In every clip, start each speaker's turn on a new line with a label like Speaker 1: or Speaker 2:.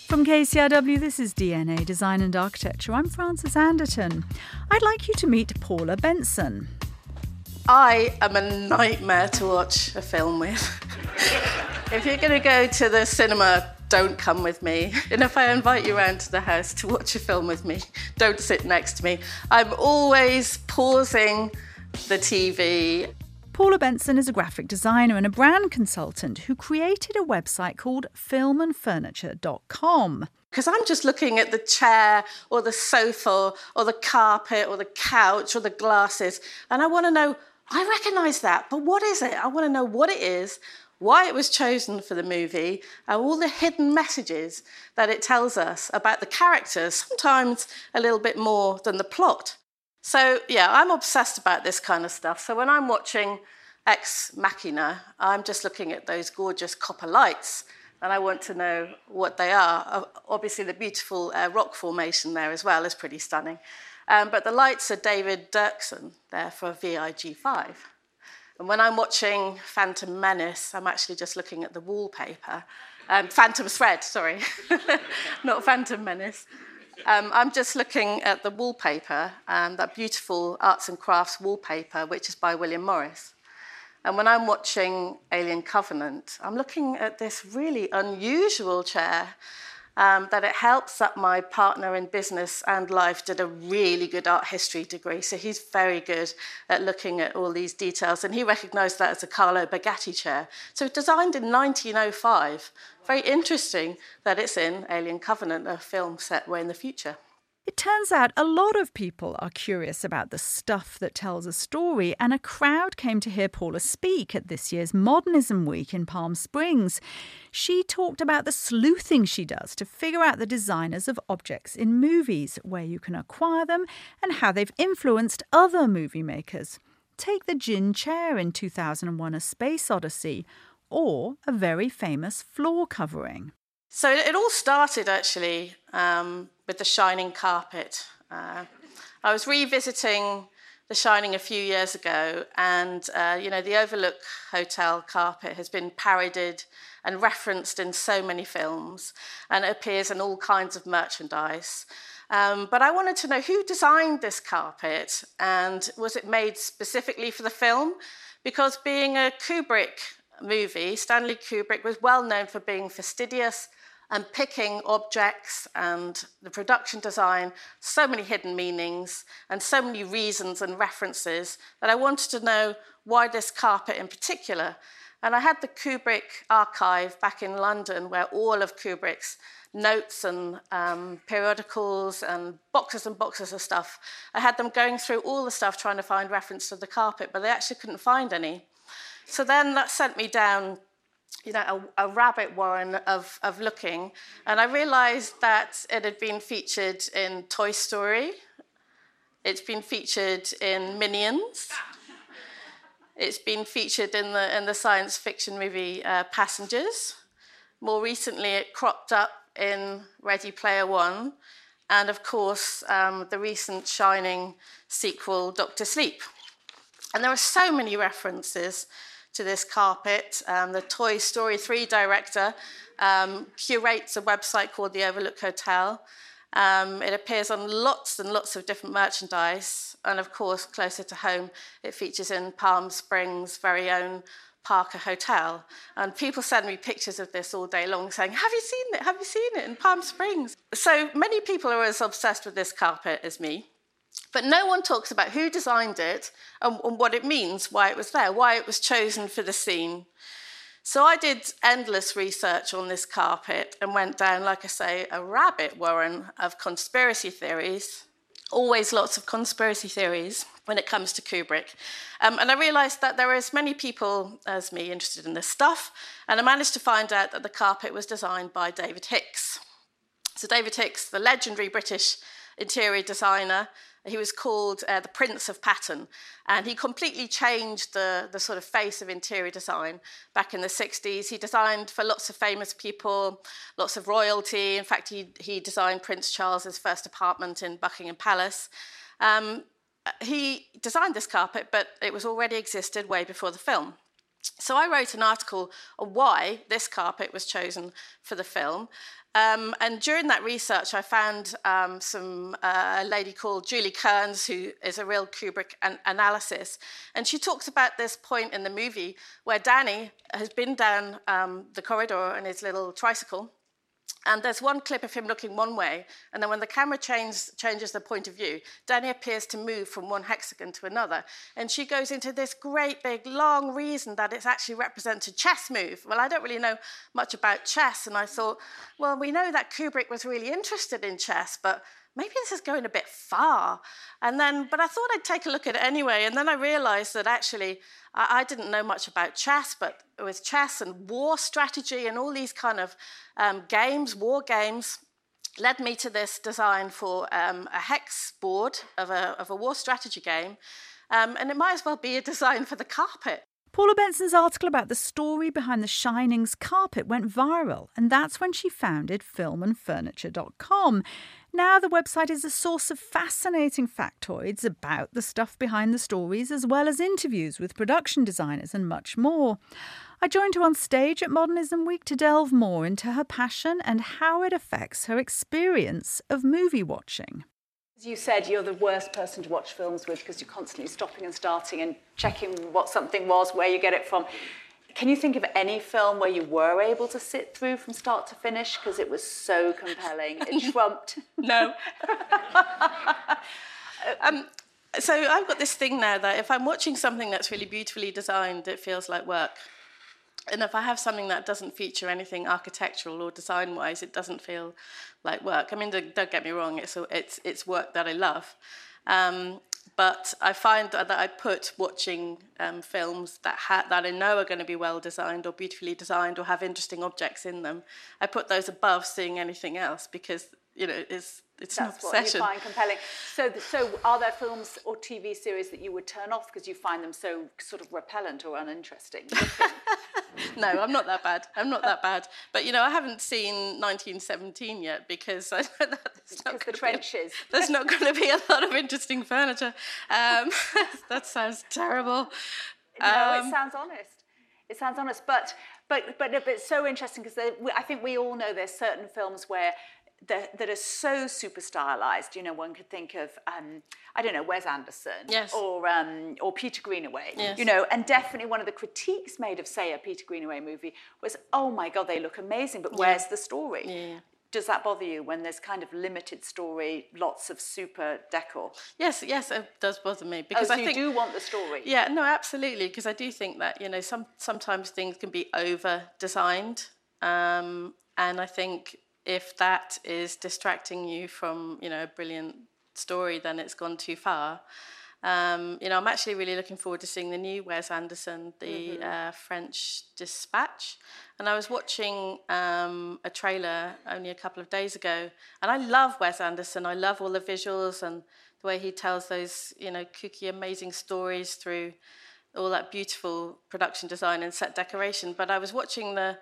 Speaker 1: From KCRW, this is DNA, Design and Architecture. I'm Frances Anderton. I'd like you to meet Paula Benson.
Speaker 2: I am a nightmare to watch a film with. If you're going to go to the cinema, don't come with me. And if I invite you around to the house to watch a film with me, don't sit next to me. I'm always pausing the TV.
Speaker 1: Paula Benson is a graphic designer and a brand consultant who created a website called filmandfurniture.com.
Speaker 2: Because I'm just looking at the chair or the sofa or the carpet or the couch or the glasses, and I want to know, I recognise that, but what is it? I want to know what it is, why it was chosen for the movie, and all the hidden messages that it tells us about the characters, sometimes a little bit more than the plot. So, yeah, I'm obsessed about this kind of stuff. So when I'm watching Ex Machina, I'm just looking at those gorgeous copper lights, and I want to know what they are. Obviously, the beautiful rock formation there as well is pretty stunning. But the lights are David Dirksen there for VIG5. And when I'm watching Phantom Menace, I'm actually just looking at the wallpaper. Phantom Thread, sorry, not Phantom Menace. I'm just looking at the wallpaper, that beautiful arts and crafts wallpaper, which is by William Morris. And when I'm watching Alien Covenant, I'm looking at this really unusual chair that it helps that my partner in business and life did a really good art history degree. So he's very good at looking at all these details. And he recognised that as a Carlo Bugatti chair. So designed in 1905. Very interesting that it's in Alien Covenant, a film set way in the future.
Speaker 1: It turns out a lot of people are curious about the stuff that tells a story, and a crowd came to hear Paula speak at this year's Modernism Week in Palm Springs. She talked about the sleuthing she does to figure out the designers of objects in movies, where you can acquire them, and how they've influenced other movie makers. Take the Gin chair in 2001: A Space Odyssey, or a very famous floor covering.
Speaker 2: So it all started, actually, with The Shining carpet. I was revisiting The Shining a few years ago, and, the Overlook Hotel carpet has been parodied and referenced in so many films, and it appears in all kinds of merchandise. But I wanted to know who designed this carpet, and was it made specifically for the film? Because being a Kubrick movie, Stanley Kubrick was well known for being fastidious and picking objects and the production design, so many hidden meanings and so many reasons and references that I wanted to know why this carpet in particular. And I had the Kubrick archive back in London, where all of Kubrick's notes and periodicals and boxes of stuff, I had them going through all the stuff trying to find reference to the carpet, but they actually couldn't find any. So then that sent me down a rabbit warren of looking, and I realised that it had been featured in Toy Story, it's been featured in Minions, it's been featured in the science fiction movie Passengers. More recently, it cropped up in Ready Player One, and of course, the recent Shining sequel, Dr. Sleep. And there are so many references to this carpet. The Toy Story 3 director curates a website called the Overlook Hotel. It appears on lots and lots of different merchandise. And of course, closer to home, it features in Palm Springs' very own Parker Hotel. And people send me pictures of this all day long saying, have you seen it? Have you seen it in Palm Springs? So many people are as obsessed with this carpet as me. But no one talks about who designed it and what it means, why it was there, why it was chosen for the scene. So I did endless research on this carpet and went down, like I say, a rabbit warren of conspiracy theories. Always lots of conspiracy theories when it comes to Kubrick. And I realised that there are as many people as me interested in this stuff, and I managed to find out that the carpet was designed by David Hicks. So David Hicks, the legendary British interior designer, he was called the Prince of Pattern, and he completely changed the sort of face of interior design back in the 60s. He designed for lots of famous people, lots of royalty. In fact, he designed Prince Charles's first apartment in Buckingham Palace. He designed this carpet, but it was already existed way before the film. So I wrote an article on why this carpet was chosen for the film. And during that research, I found a lady called Julie Kearns, who is a real Kubrick analysis. And she talks about this point in the movie where Danny has been down the corridor on his little tricycle. And there's one clip of him looking one way, and then when the camera changes the point of view, Danny appears to move from one hexagon to another. And she goes into this great big long reason that it's actually represents a chess move. Well, I don't really know much about chess, and I thought, well, we know that Kubrick was really interested in chess, but maybe this is going a bit far. But I thought I'd take a look at it anyway, and then I realized that actually I didn't know much about chess, but it was chess and war strategy and all these kind of games, war games, led me to this design for a hex board of a war strategy game, and it might as well be a design for the carpet.
Speaker 1: Paula Benson's article about the story behind The Shining's carpet went viral, and that's when she founded filmandfurniture.com. Now the website is a source of fascinating factoids about the stuff behind the stories, as well as interviews with production designers and much more. I joined her on stage at Modernism Week to delve more into her passion and how it affects her experience of movie watching.
Speaker 3: As you said, you're the worst person to watch films with because you're constantly stopping and starting and checking what something was, where you get it from. Can you think of any film where you were able to sit through from start to finish because it was so compelling? It trumped.
Speaker 2: No. So I've got this thing now that if I'm watching something that's really beautifully designed, it feels like work. And if I have something that doesn't feature anything architectural or design-wise, it doesn't feel like work. I mean, don't get me wrong, it's work that I love. But I find that I put watching films that I know are going to be well designed or beautifully designed or have interesting objects in them. I put those above seeing anything else because, it's an obsession.
Speaker 3: That's what you find compelling. So are there films or TV series that you would turn off because you find them so sort of repellent or uninteresting?
Speaker 2: No, I'm not that bad. But, I haven't seen 1917 yet because I know that there's not going to be a lot of interesting furniture. That sounds terrible.
Speaker 3: No, it sounds honest. It sounds honest. But it's so interesting because I think we all know there's certain films where that are so super stylized. One could think of Wes Anderson,
Speaker 2: yes,
Speaker 3: or Peter Greenaway.
Speaker 2: Yes.
Speaker 3: And definitely one of the critiques made of, say, a Peter Greenaway movie was, oh my God, they look amazing, but where's the story?
Speaker 2: Yeah.
Speaker 3: Does that bother you when there's kind of limited story, lots of super decor?
Speaker 2: Yes, it does bother me because I think
Speaker 3: you do want the story.
Speaker 2: Yeah, no, absolutely, because I do think that sometimes things can be over designed, and I think if that is distracting you from, a brilliant story, then it's gone too far. I'm actually really looking forward to seeing the new Wes Anderson, the French Dispatch. And I was watching a trailer only a couple of days ago, and I love Wes Anderson. I love all the visuals and the way he tells those, kooky, amazing stories through all that beautiful production design and set decoration. But I was watching the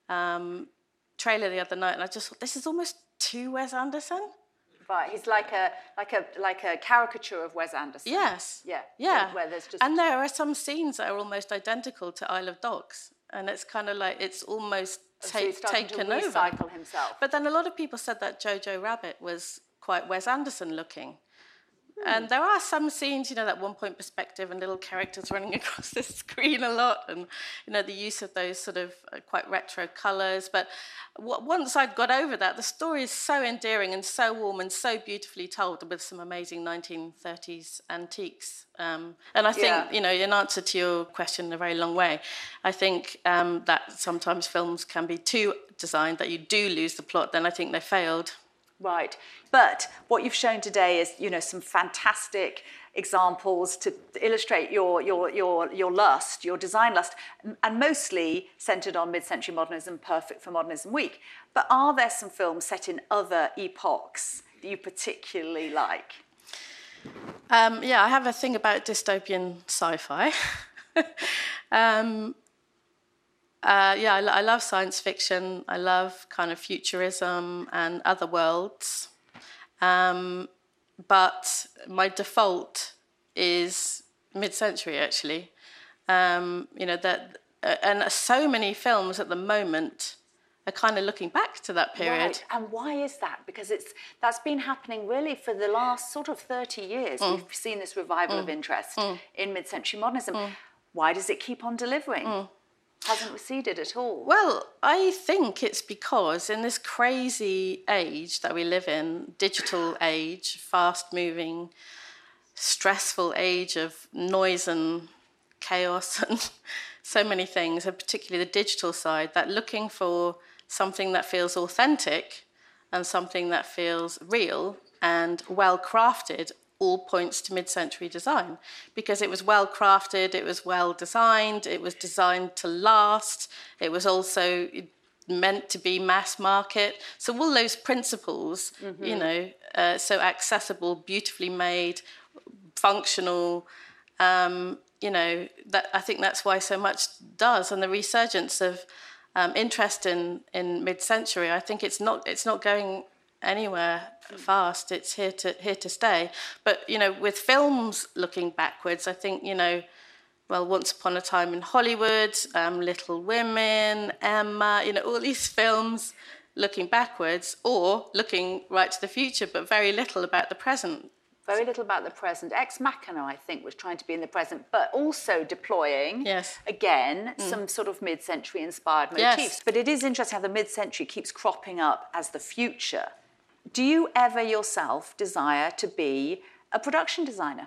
Speaker 2: trailer the other night, and I just thought, this is almost too Wes Anderson.
Speaker 3: Right, he's like a caricature of Wes Anderson.
Speaker 2: Yes.
Speaker 3: Yeah. Where there's just...
Speaker 2: And there are some scenes that are almost identical to Isle of Dogs, and it's kind of like it's almost taken
Speaker 3: to recycle
Speaker 2: over
Speaker 3: himself.
Speaker 2: But then a lot of people said that Jojo Rabbit was quite Wes Anderson looking. And there are some scenes, that one-point perspective and little characters running across the screen a lot, and the use of those sort of quite retro colours. But once I'd got over that, the story is so endearing and so warm and so beautifully told with some amazing 1930s antiques. And I think, in answer to your question in a very long way, I think that sometimes films can be too designed that you do lose the plot. Then I think they failed.
Speaker 3: Right. But what you've shown today is, some fantastic examples to illustrate your lust, your design lust, and mostly centred on mid-century modernism, perfect for Modernism Week. But are there some films set in other epochs that you particularly like?
Speaker 2: I have a thing about dystopian sci-fi. I love science fiction. I love kind of futurism and other worlds. But my default is mid-century, actually. That and so many films at the moment are kind of looking back to that period.
Speaker 3: Right. And why is that? Because that's been happening really for the last sort of 30 years. We've seen this revival of interest in mid-century modernism. Why does it keep on delivering? Hasn't receded at all.
Speaker 2: Well, I think it's because in this crazy age that we live in, digital age, fast-moving, stressful age of noise and chaos and so many things, and particularly the digital side, that looking for something that feels authentic and something that feels real and well-crafted all points to mid-century design, because it was well crafted, it was well designed, it was designed to last, it was also meant to be mass market. So all those principles, you know, so accessible, beautifully made, functional, you know, that I think that's why so much does. And the resurgence of interest in mid-century, I think it's not going anywhere fast. It's here to stay. But you know, with films looking backwards, I think, you know, well, Once Upon a Time in Hollywood, Little Women, Emma, you know, all these films looking backwards or looking right to the future, but very little about the present.
Speaker 3: Very little about the present. Ex Machina, I think, was trying to be in the present, but also deploying, again, some sort of mid-century inspired motifs.
Speaker 2: Yes.
Speaker 3: But it is interesting how the mid-century keeps cropping up as the future. Do you ever yourself desire to be a production designer?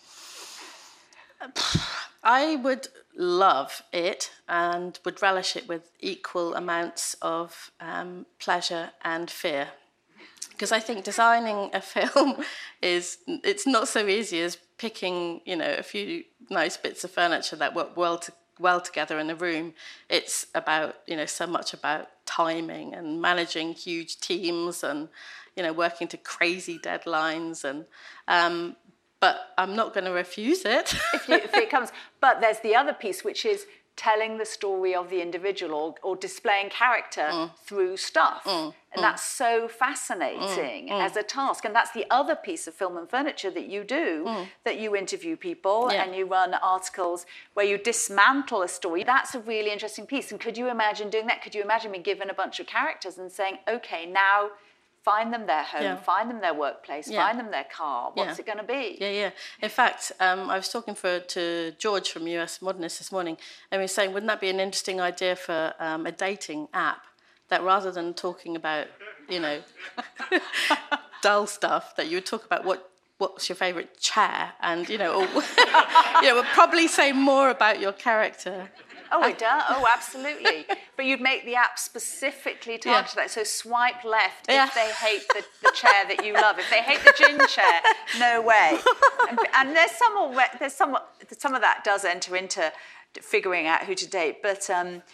Speaker 2: I would love it and would relish it with equal amounts of pleasure and fear. Because I think designing a film it's not so easy as picking, you know, a few nice bits of furniture that work well together in a room. It's about, you know, so much about timing and managing huge teams and, you know, working to crazy deadlines and but I'm not going to refuse it. if
Speaker 3: it comes. But there's the other piece, which is telling the story of the individual or displaying character through stuff. And that's so fascinating as a task. And that's the other piece of film and furniture that you do, that you interview people and you run articles where you dismantle a story. That's a really interesting piece. And could you imagine doing that? Could you imagine being given a bunch of characters and saying, okay, now find them their home, find them their workplace, find them their car. What's it going to be?
Speaker 2: Yeah. In fact, I was talking to George from US Modernist this morning, and we were saying, wouldn't that be an interesting idea for a dating app, that rather than talking about, you know, dull stuff, that you would talk about what's your favourite chair, and, you know, or, you know, we'll probably say more about your character.
Speaker 3: Oh, it does. Oh, absolutely. But you'd make the app specifically targeted that. So swipe left if they hate the chair that you love. If they hate the gin chair, no way. And there's some of that does enter into figuring out who to date. But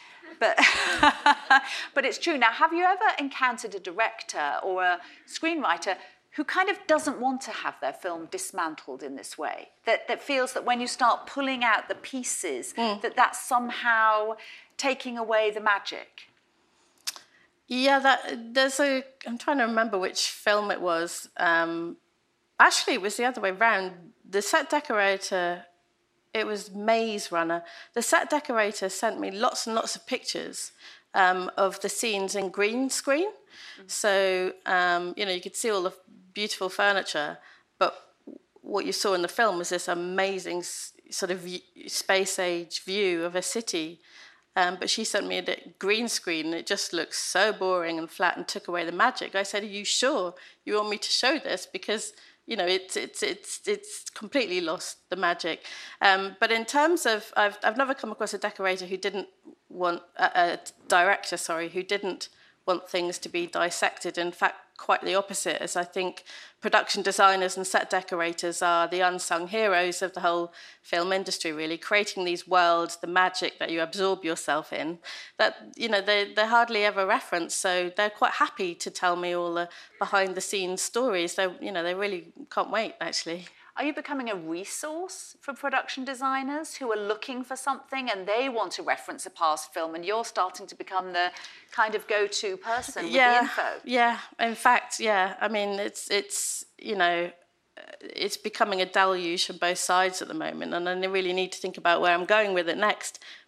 Speaker 3: but it's true. Now, have you ever encountered a director or a screenwriter who kind of doesn't want to have their film dismantled in this way, that feels that when you start pulling out the pieces, that's somehow taking away the magic?
Speaker 2: Yeah, I'm trying to remember which film it was. Actually, it was the other way around. The set decorator, it was Maze Runner. The set decorator sent me lots and lots of pictures of the scenes in green screen. So, you know, you could see all the beautiful furniture, but what you saw in the film was this amazing sort of space age view of a city. But she sent me a green screen, and it just looks so boring and flat and took away the magic. I said, are you sure you want me to show this? Because, you know, it's completely lost the magic. But in terms of, I've never come across a decorator who didn't want, a director, who didn't want things to be dissected. In fact, quite the opposite, as I think production designers and set decorators are the unsung heroes of the whole film industry, really, creating these worlds, the magic that you absorb yourself in, that, you know, they're hardly ever referenced. So they're quite happy to tell me all the behind-the-scenes stories. They, you know, they really can't wait, actually.
Speaker 3: Are you becoming a resource for production designers who are looking for something and they want to reference a past film, and you're starting to become the kind of go-to person with the info?
Speaker 2: Yeah, in fact, yeah. I mean, it's you know, it's becoming a deluge from both sides at the moment, and I really need to think about where I'm going with it next,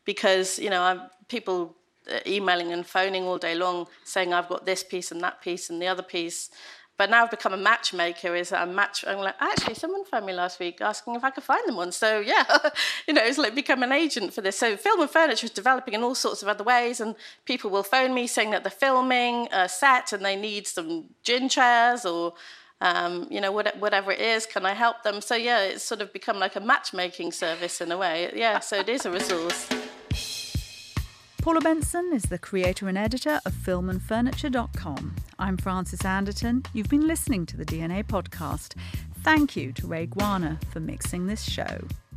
Speaker 2: because, people emailing and phoning all day long saying I've got this piece and that piece and the other piece. But now I've become a matchmaker. I'm like, actually, someone phoned me last week asking if I could find them one. So yeah, it's like become an agent for this. So film and furniture is developing in all sorts of other ways, and people will phone me saying that they're filming a set and they need some gin chairs or whatever it is. Can I help them? So yeah, it's sort of become like a matchmaking service in a way. Yeah, so it is a resource.
Speaker 1: Paula Benson is the creator and editor of filmandfurniture.com. I'm Frances Anderton. You've been listening to the DNA podcast. Thank you to Ray Guana for mixing this show.